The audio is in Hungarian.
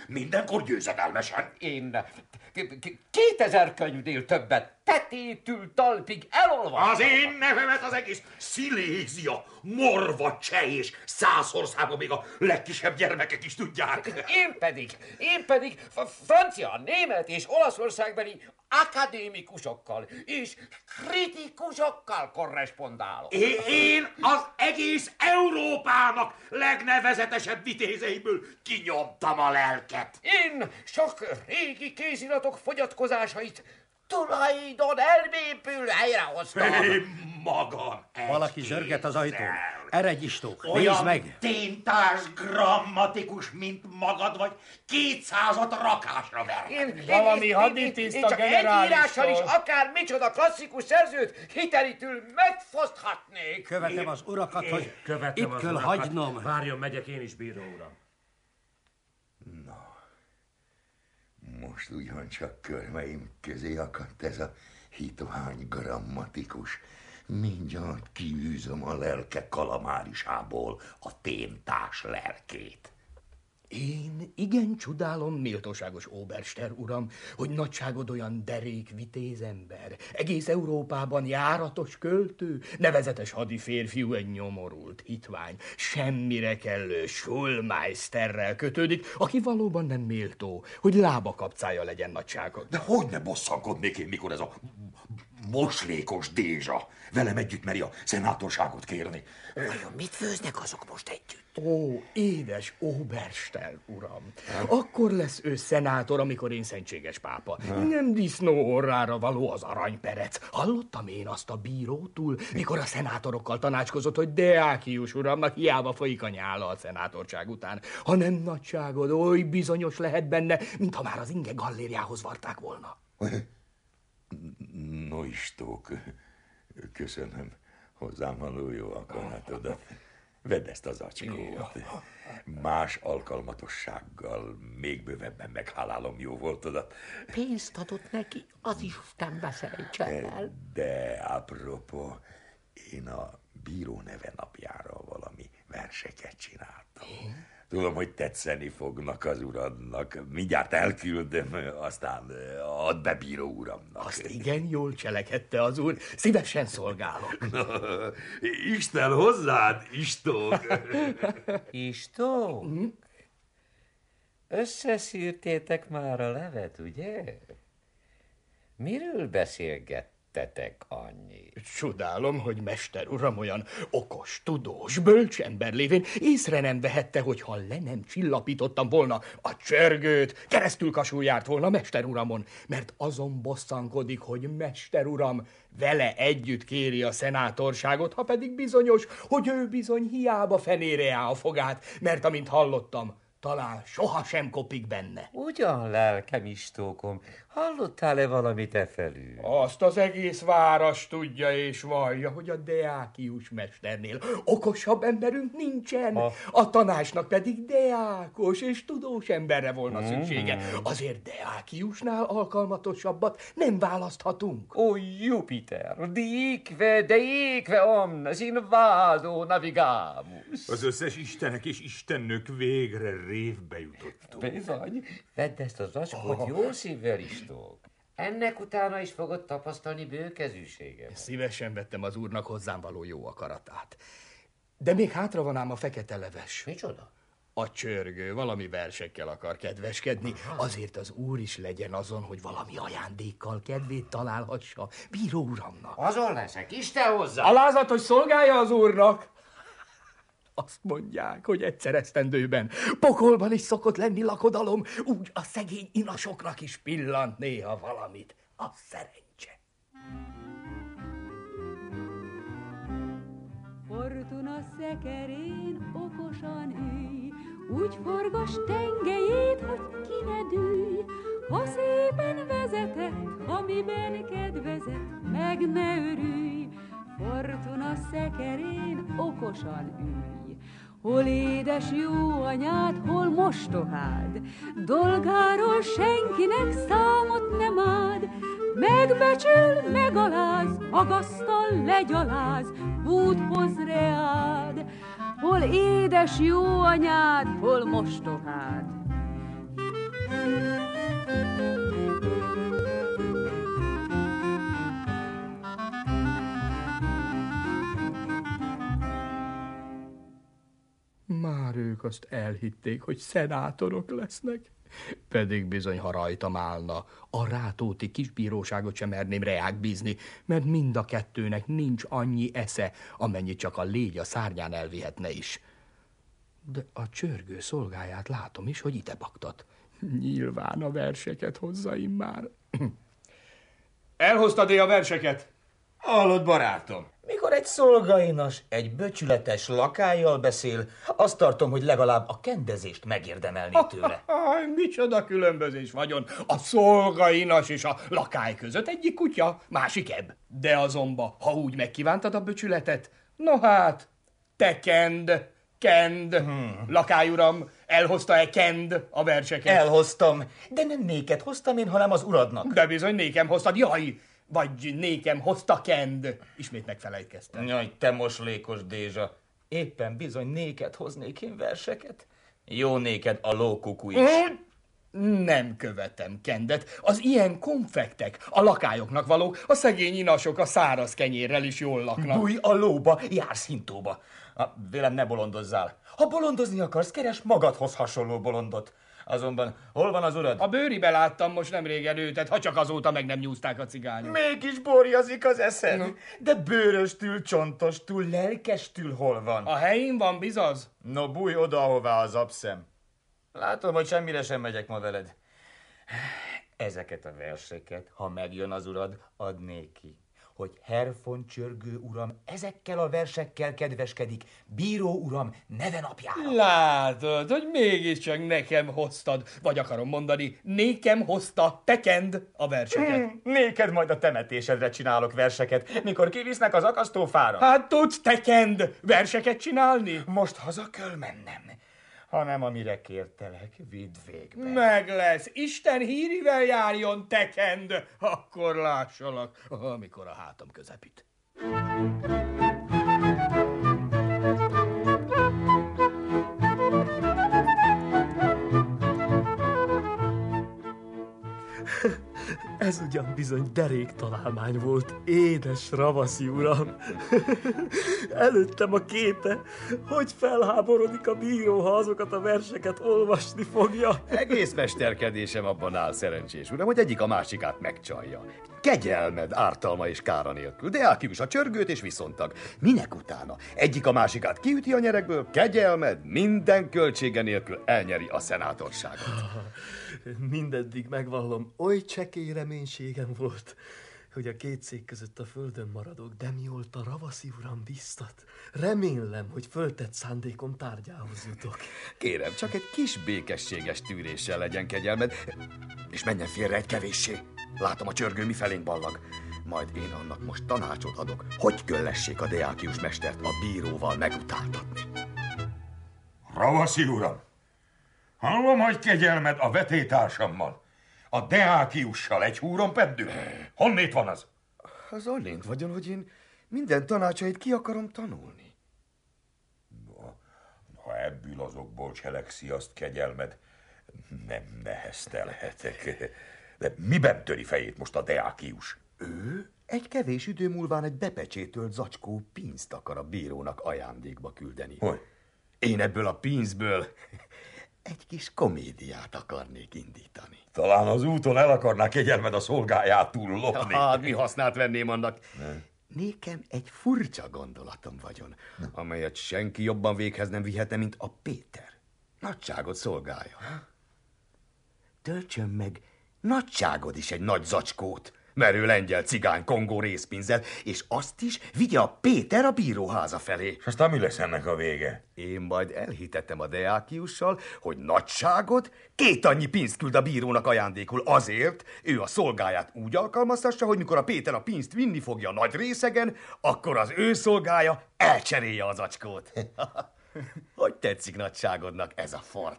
mindenkor győzedelmesen. Én 2000 könyvnél többet tetétül talpig elolvastam. Az én nevemet az egész Szilézia, Morva, Cseh és Szászországban még a legkisebb gyermekek is tudják. Én pedig francia, német és olaszországbeli akadémikusokkal és kritikusokkal korrespondálok. Én az egész Európának legnevezetesebb vitézeiből kinyomtam a lelket. Én sok régi kéziratok fogyatkozásait tulajdon elméből helyrehoztam. Én magam Valaki zsörget az ajtón. Eredj, Istók, nézd olyan meg! téntás, grammatikus, mint magad vagy, 200-at rakásra verhet. Valami haditiszta csak egy írással is generálistól. akár micsoda klasszikus szerzőt hitelitül megfoszthatnék. Követem az urakat, hogy Követem itt az kell urakat. hagynom. Várjon, megyek én is, bíró uram. Most ugyancsak körmeim közé akadt ez a hitohány grammatikus. Mindjárt kiűzöm a lelke kalamárisából a témtás lelkét. Én igen csodálom, méltóságos óberster uram, hogy nagyságod olyan derék vitézember, egész Európában járatos költő, nevezetes hadiférfiú, egy nyomorult hitvány, semmire kellő Schulmeisterrel kötődik, aki valóban nem méltó, hogy lábakapcája legyen nagyságod. De hogy ne bosszankodnék én, mikor ez a moslékos Dézsa velem együtt meri a szenátorságot kérni. Vajon mit főznek azok most együtt? Ó, édes óberster uram, akkor lesz ő szenátor, amikor én szentséges pápa. Nem disznó orrára való az aranyperec. Hallottam én azt a bírótól, mikor a szenátorokkal tanácskozott, hogy Deákius uramnak hiába folyik a nyála a szenátorság után, hanem nagyságod oly bizonyos lehet benne, mintha már az inge gallériához varták volna. No, Istók, köszönöm hozzám való jó akaratodat. Vedd ezt az acskót. Más alkalmatossággal még bővebben meghálálom jó voltodat. Pénzt adott neki, az Isten beszerítse el. De apropó, én a bíró neve napjára valami verseket csináltam. Tudom, hogy tetszeni fognak az uradnak. Mindjárt elküldöm, aztán add be bíró uramnak. Azt igen jól cselekedte az úr, szívesen szolgálok. Isten hozzád, Istók! Istó? Összeszűrtétek már a levet, ugye? Miről beszélgettetek annyit? Csodálom, hogy mester uram olyan okos, tudós, bölcs ember lévén észre nem vehette, hogy ha le nem csillapítottam volna a csörgőt, keresztül kasul járt volna mester uramon, mert azon bosszankodik, hogy mester uram vele együtt kéri a szenátorságot, ha pedig bizonyos, hogy ő bizony hiába fenére áll a fogát, mert amint hallottam, talán sohasem kopik benne. Ugyan, lelkem Istókom, hallottál-e valamit efelül? Azt az egész város tudja és vallja, hogy a Deákius mesternél okosabb emberünk nincsen. A tanácsnak pedig deákos és tudós emberre volna szüksége. Azért Deákiusnál alkalmatosabbat nem választhatunk. Ó, Jupiter, dique omnes in vado navigamus. Az összes istenek és istennők végre révbe jutottunk. Bizony. Vedd ezt az acskót jó szívvel, Istók. Ennek utána is fogod tapasztalni bőkezűséget. Szívesen vettem az úrnak hozzám való jó akaratát. De még hátra van ám a fekete leves. Micsoda? A csörgő valami versekkel akar kedveskedni, azért az úr is legyen azon, hogy valami ajándékkal kedvét találhassa bíró uramnak. Azon leszek, Isten hozzá! Alázat, hogy szolgálja az úrnak! Azt mondják, hogy egyszer esztendőben pokolban is szokott lenni lakodalom, úgy a szegény inasoknak is pillant néha valamit. A szerencse. Fortuna szekerén okosan ülj, úgy forgass tengelyét, hogy ki ne dűlj. Ha szépen vezetett, amiben kedvezett, meg ne örülj. Fortuna szekerén okosan ülj. Hol édes jó anyád, hol mostohád, dolgáról senkinek számot nem áld. Megbecsül, megaláz, magasztal, legyaláz, búthoz reád. Hol édes jó anyád, hol mostohád. ők azt elhitték, hogy szenátorok lesznek. Pedig bizony, ha rajtam állna, a Rátóti kisbíróságot sem merném reák bízni, mert mind a kettőnek nincs annyi esze, amennyit csak a légy a szárnyán elvihetne is. De a csörgő szolgáját látom is, hogy ide baktat. Nyilván a verseket hozza immár. Elhoztad-e a verseket? Hallod, barátom, mikor egy szolgainas egy becsületes lakállyal beszél, azt tartom, hogy legalább a kendezést megérdemelni tőle. Micsoda különbözés vagyon a szolgainas és a lakály között. Egyik kutya, másik ebb. De azonban, ha úgy megkívántad a becsületet, no hát, te kend. Lakály uram, elhozta-e kend a verseket? Elhoztam, de nem néked hoztam én, hanem az uradnak. De bizony nékem hoztad, jaj! Vagy nékem hozta kend. Ismét megfelejtkeztem. Jaj, te moslékos Dézsa. Éppen bizony néked hoznék én verseket. Jó néked a lókuku is. Nem követem kendet. Az ilyen konfektek, a lakályoknak valók, a szegény inasok a száraz kenyérrel is jól laknak. Bújj a lóba, jársz hintóba. Vélem ne bolondozzál. Ha bolondozni akarsz, keres magadhoz hasonló bolondot. Azonban hol van az urad? A bőribe láttam most nem régen őtet, ha csak azóta meg nem nyúzták a cigányok. Mégis borjazik az eszed. De bőröstül, csontostül, lelkestül hol van? A helyén van, bizaz? No, bújj oda, ahová az abszem. Látom, hogy semmire sem megyek ma veled. Ezeket a verseket, ha megjön az urad, adnék ki, hogy Herfon csörgő uram ezekkel a versekkel kedveskedik, bíró uram neve napjára. Látod, hogy mégiscsak nekem hoztad, vagy akarom mondani, nékem hozta tekend a verseket. Néked majd a temetésedre csinálok verseket, mikor kivisznek az akasztófára. Hát tudsz tekend verseket csinálni? Most haza kell mennem. Hanem amire kértelek, vidd végbe. Meg lesz. Isten hírivel járjon, tekend, akkor lássalak, amikor a hátam közepít. Ez ugyan bizony derék találmány volt, édes ravaszi uram. Előttem a képe, hogy felháborodik a bíró, ha azokat a verseket olvasni fogja. Egész mesterkedésem abban áll, szerencsés uram, hogy egyik a másikát megcsalja. Kegyelmed ártalma és kára nélkül, de elkívüs a csörgőt és viszontag. Minek utána? Egyik a másikát kiüti a nyerekből, kegyelmed minden költsége nélkül elnyeri a szenátorságot. Mindeddig megvallom, oly csekély reménységem volt, hogy a két szék között a földön maradok, de mióta ravaszi uram biztat, remélem, hogy föltett szándékom tárgyához jutok. Kérem, csak egy kis békességes tűréssel legyen kegyelmed, és menjen félre egy kevéssé. Látom, a csörgő mifelénk ballag. Majd én annak most tanácsot adok, hogy köllessék a Deákius mestert a bíróval megutáltatni. Ravaszi uram, hallom, hogy kegyelmed a vetétársammal, a Deákiussal egy húron peddül. Honnét van az? Az annént vagyon, hogy én minden tanácsait ki akarom tanulni. Ha ebből azokból cselekszi azt kegyelmed, nem neheztelhetek. De miben töri fejét most a Deákius? Ő egy kevés idő múlván egy bepecsétölt zacskó pénzt akar a bírónak ajándékba küldeni. Hogy? Én ebből a pénzből egy kis komédiát akarnék indítani. Talán az úton el akarná kegyelmed a szolgájától lopni. Hát mi hasznát venném annak? Nékem egy furcsa gondolatom vagyon, amelyet senki jobban véghez nem vihetne, mint a Péter. Nagyságot szolgálja. Töltsön meg nagyságod is egy nagy zacskót, merő lengyel cigány Kongó részpénzzel, és azt is vigye a Péter a bíróháza felé. És aztán mi lesz ennek a vége? Én majd elhitettem a Deákiussal, hogy nagyságod 2 annyi pénzt küld a bírónak ajándékul azért, ő a szolgáját úgy alkalmaztassa, hogy mikor a Péter a pénzt vinni fogja a nagy részegen, akkor az ő szolgája elcserélje az zacskót. Hogy tetszik nagyságodnak ez a fort?